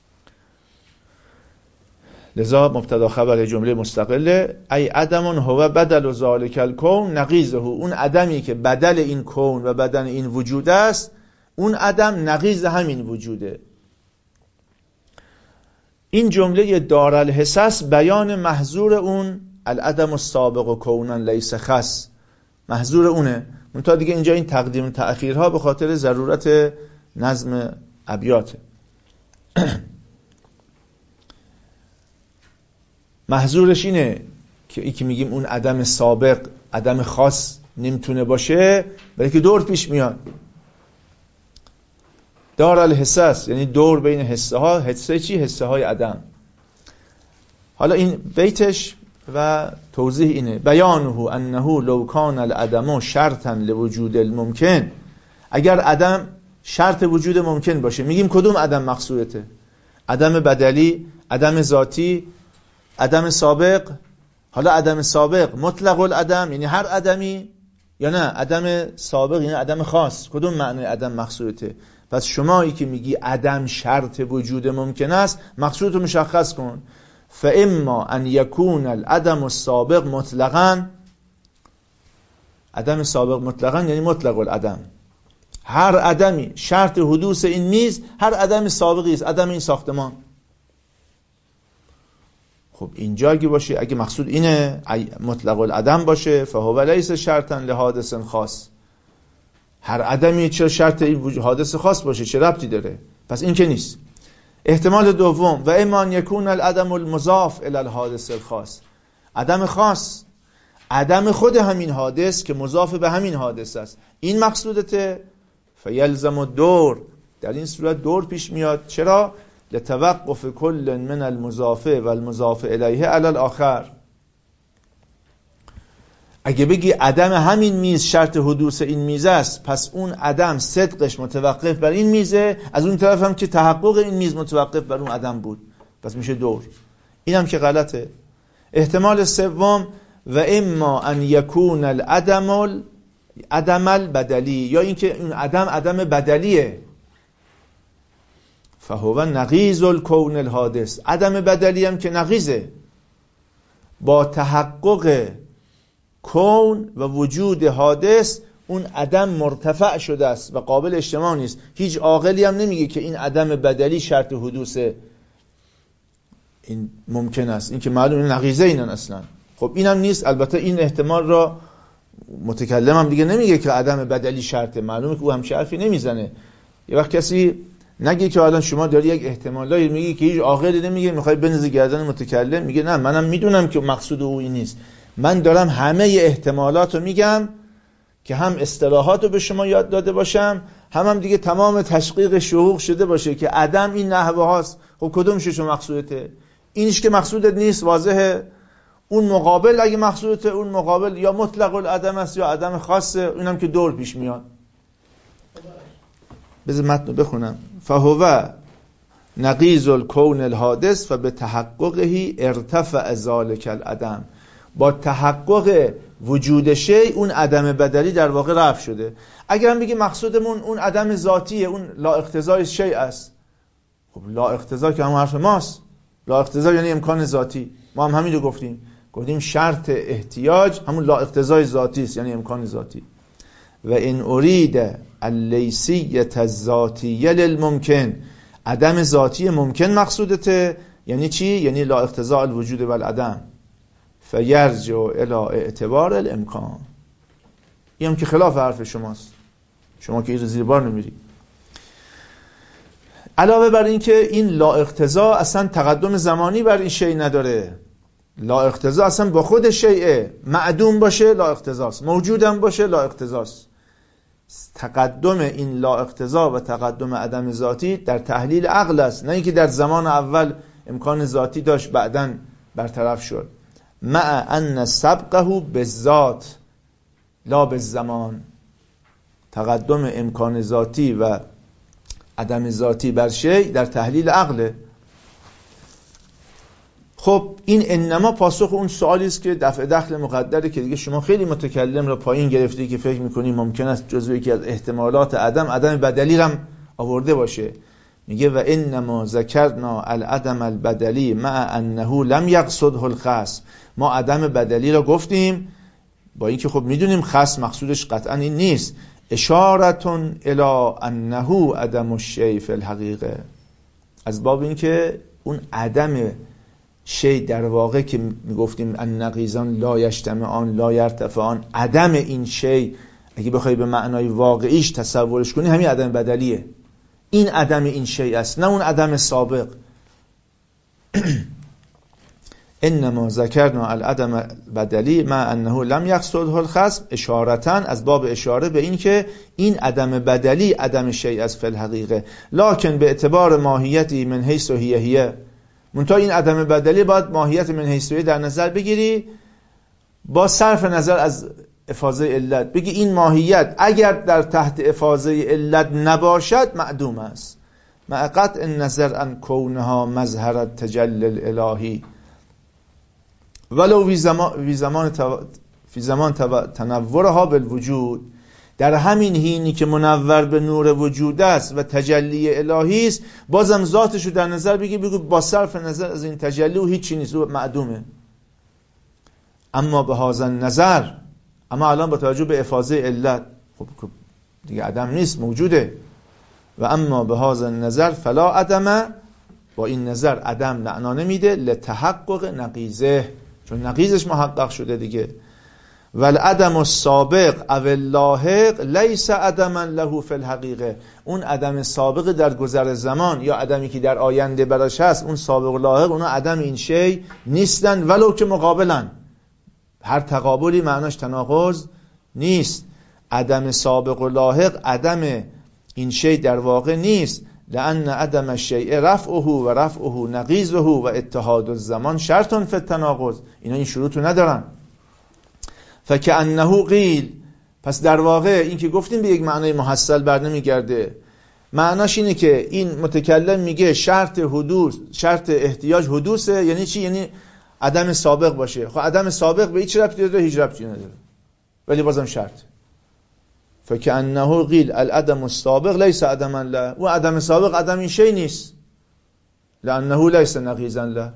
لذا مبتدا خبر جمله مستقله، ای عدم هو بدل و ذالک الکون نقیضه، اون عدمی که بدل این کون و بدل این وجود است، اون عدم نقیض همین وجوده. این جمله دارالحساس بیان محظور اون العدم السابق و کونن لیس خاص، محظور اونه. منتها دیگه اینجا این تقدیم تأخیرها به خاطر ضرورت نظم ابیاته. محظورش اینه که ای که میگیم اون عدم سابق عدم خاص نمیتونه باشه، بلکه دور پیش میاد. دارالحساس یعنی دور بین حسه ها. حسه چی؟ حسه های عدم. حالا این بیتش و توضیح اینه، بیانه انه لو کان العدم شرطا لوجود الممکن، اگر عدم شرط وجود ممکن باشه، میگیم کدوم عدم مقصودته؟ عدم بدلی، عدم ذاتی، عدم سابق؟ حالا عدم سابق مطلق العدم یعنی هر عدمی، یا نه عدم سابق یعنی عدم خاص؟ کدوم معنی عدم مقصودته؟ پس شمایی که میگی عدم شرط وجود ممکن است، مقصودتو مشخص کن. فاما ان یکون العدم السابق مطلقاً، عدم سابق مطلقاً یعنی مطلق العدم، هر عدمی شرط حدوث این میز هر عدم سابقی است، عدم این ساختمان. خب اینجا اگه باشه، اگه مقصود اینه مطلق العدم باشه، فهو لیس شرطا لحادث خاص، هر عدمی چه شرط این حادث خاص باشه، چه ربطی داره؟ پس این که نیست. احتمال دوم، و اما ان یکون العدم المضاف الی الحادث الخاص، عدم خاص عدم خود همین حادث که مضاف به همین حادث است، این مقصودته. فیلزم الدور، در این صورت دور پیش میاد. چرا؟ لتوقف کل من المضاف و المضاف الیه علی الاخر. اگه بگی عدم همین میز شرط حدوث این میز است، پس اون عدم صدقش متوقف بر این میزه، از اون طرف هم که تحقق این میز متوقف بر اون عدم بود، پس میشه دور. این هم که غلطه. احتمال سوم، و اما ان یکون العدم عدم البدلی، یا اینکه اون عدم عدم بدلیه، فهو نقیض الکون الحادث، عدم بدلی هم که نقیضه، با تحقق کون و وجود حادث اون عدم مرتفع شده است و قابل اجتماع نیست. هیچ عاقلی هم نمیگه که این عدم بدلی شرط حدوث این ممکن است، این که معلومه نقیضه اینن اصلا. خب اینم نیست. البته این احتمال را متکلم هم دیگه نمیگه که عدم بدلی شرطه، معلومه که او هم حرفی نمیزنه. یه وقت کسی نگه که الان شما داری یک احتمالی میگی که هیچ عاقلی نمیگه، میخوای بنزی گردن متکلم، میگه نه منم میدونم که مقصود او این نیست، من دارم همه احتمالات رو میگم که هم اصطلاحات رو به شما یاد داده باشم، هم هم دیگه تمام تشقیق شهوق شده باشه که عدم این نحوه هاست. خب کدومش شما مقصودته؟ اینش که مقصودت نیست واضحه. اون مقابل اگه مقصودته، اون مقابل یا مطلق العدم است یا عدم خاصه، اینم که دور پیش میاد. بذار متن بخونم. فهو نقیض الکون الحادث و به تحققه ارتفع ذالک العدم، با تحقق وجود شی اون عدم بدلی در واقع رفع شده. اگر هم بگی مقصودمون اون عدم ذاتیه، اون لا اقتضای شی است، خب لا اقتضا که همون حرف ماست. لا اقتضا یعنی امکان ذاتی، ما هم همین رو گفتیم، گفتیم شرط احتیاج همون لا اقتضای ذاتی است، یعنی امکان ذاتی. و این ارید اللیسیت الذاتیه للممکن، عدم ذاتی ممکن مقصودته. یعنی چی؟ یعنی لا اقتضاء الوجود و العدم، فیرجع الی اعتبار الامکان. این هم که خلاف حرف شماست، شما که این زیر بار نمیری. علاوه بر این که این لا اقتضا اصلا تقدم زمانی بر این شیء نداره، لا اقتضا اصلا با خود شیء، معدوم باشه لا اقتضاست، موجودم باشه لا اقتضاست. تقدم این لا اقتضا و تقدم عدم ذاتی در تحلیل عقل است، نه اینکه در زمان اول امکان ذاتی داشت بعداً برطرف شد. مع ان سبقه بالذات لا بالزمان، تقدم امکان ذاتی و عدم ذاتی بر شیء در تحلیل عقله. خب این انما پاسخ اون سوالی است که دفع دخل مقدره که دیگه شما خیلی متکلم را پایین گرفتی که فکر میکنی ممکن است جزو یکی از احتمالات عدم عدم بدلی را آورده باشه. میگه و انما ذکرنا العدم البدلی مع انه لم یقصده الخصم. ما عدم بدلی را گفتیم با اینکه خب میدونیم خصم مقصودش قطعا این نیست. اشارتون الی انه عدم الشیء فی الحقیقه، از باب اینکه اون عدم شی در واقع که میگفتیم النقیضان لا یجتمعان لا یرتفعان، عدم این شی اگه بخوای به معنای واقعیش تصورش کنی همین عدم بدلیه. این عدم این شی است، نه اون عدم سابق. انما ذکرنا العدم بدلی مع انه لم یقصده الخصم اشارتا، از باب اشاره به این که این عدم بدلی عدم شیء از فی الحقیقه، لکن به اعتبار ماهیتی من حیث هی هی، منتها این عدم بدلی باید ماهیت من حیث هی در نظر بگیری با صرف نظر از افاضه علت. بگی این ماهیت اگر در تحت افاضه علت نباشد معدوم است، مع قطع النظر عن کونها مظهر التجلی الالهی، ولو فی زمان فی زمان فی زمان تنورها بالوجود، در همین حینی که منور به نور وجود است و تجلی الهی است بازم ذاتش رو در نظر بگی، بگو با صرف نظر از این تجلی و هیچی نیست، او معدومه. اما به هذا نظر، اما الان با توجه به افاضه علت خب دیگه عدم نیست، موجوده. و اما به هذا نظر فلا عدم، با این نظر عدم معنا نمیده، لتحقق نقیضه، چون نقیضش محقق شده دیگه. والعدم السابق او اللاحق لیس عدما له فی الحقیقه، اون عدم سابق در گذر زمان یا عدمی که در آینده براش هست، اون سابق و لاحق اونا عدم این شی نیستن، ولو که مقابلن. هر تقابلی معناش تناقض نیست. عدم سابق و لاحق عدم این شی در واقع نیست، لأن عدم الشیء رفعه و رفعه نقیضه و اتحاد الزمان شرط فی التناقض، اینا این شروطو ندارن. فکأنه قیل، پس در واقع این که گفتیم به یک معنای محصل بر نمیگرده. معناش اینه که این متکلم میگه شرط حدوث، شرط احتیاج حدوثه، یعنی چی؟ یعنی عدم سابق باشه. خب عدم سابق به هیچ ربطی نداره، هیچ ربطی نداره، ولی بازم شرط. فکأنه قیل العدم السابق لیس عدما له، و عدم سابق عدم این شی نیست، لأنه لیس نقیضا له،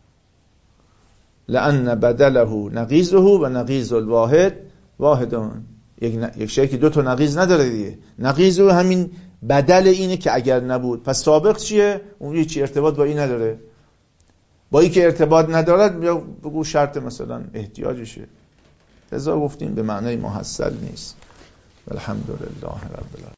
لأن بدله نقیضه و نقیض الواحد واحدون. یک, ن... یک شی که دو تا نقیض نداره دیگه، نقیضه همین بدل اینه که اگر نبود. پس سابق چیه؟ اون هیچ ارتباط با این نداره. با این که ارتباط ندارد بگو شرط مثلا احتیاجشه. لذا گفتیم به معنای محصل نیست. الحمدلله رب العالمین.